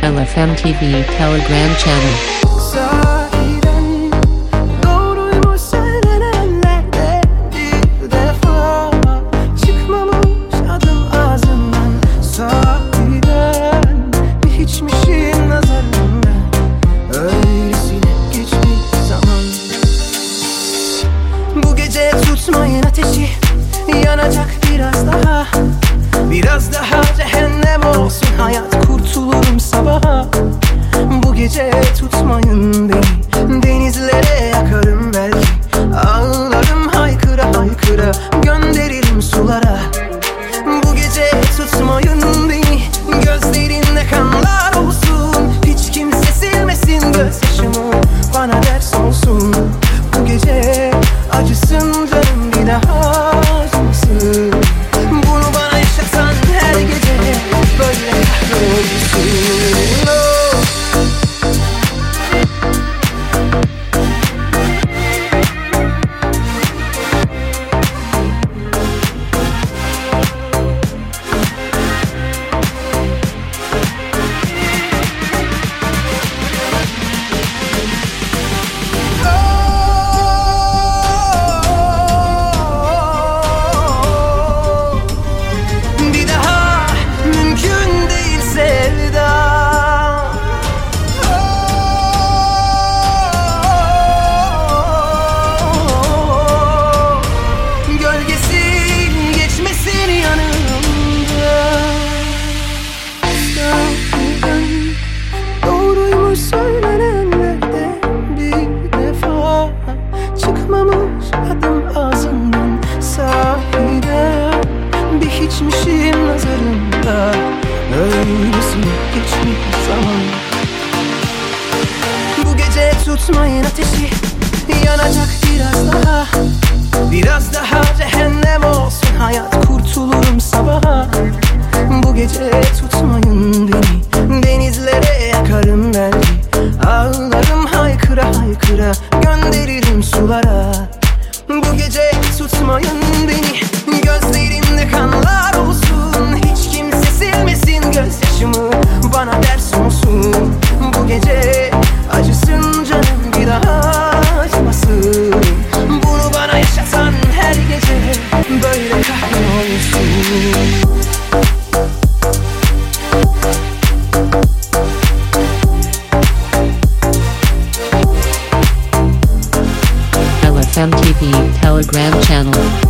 LFM TV Telegram channel. Sahiden doğruymuş söylenenlerde bir defa çıkmamış adım ağzından. Sahiden bir hiçmişim nazarımda, öylesine geçmiş zaman. Bu gece tutmayın ateşi, yanacak biraz daha. Biraz daha cehennem olsun hayat, kurtulurum sabaha. Bu gece tutmayın beni, denizlere yakarım belki. Ağlarım haykıra haykıra, gönderirim sulara. Bu gece tutmayın beni, gözlerinde kanlar olsun. Hiç kimse silmesin gözyaşımı, bana ders olsun. Bu gece acısın canım, bir daha acımasın. Bunu bana yaşatan her gece böyle kahrolsun. Söylenenlerde bir defa çıkmamış adım ağzından. Sahiden bir hiçmişim nazarında, öylesine geçmiş zaman. Bu gece tutmayın ateşi, yanacak biraz daha. Biraz daha cehennem olsun hayat, kurtulurum sabaha. Bu gece tutmayın beni, denizlere yakarım belki. Ağlarım haykıra haykıra, gönderirim sulara. Bu gece tutmayın beni, gözlerimde kanlar olsun. Hiç kimse silmesin gözyaşımı, bana ders olsun. Bu gece acısın canım, bir daha acımasın. Bunu bana yaşatan her gece böyle kahrolsun. LFM TV Telegram channel.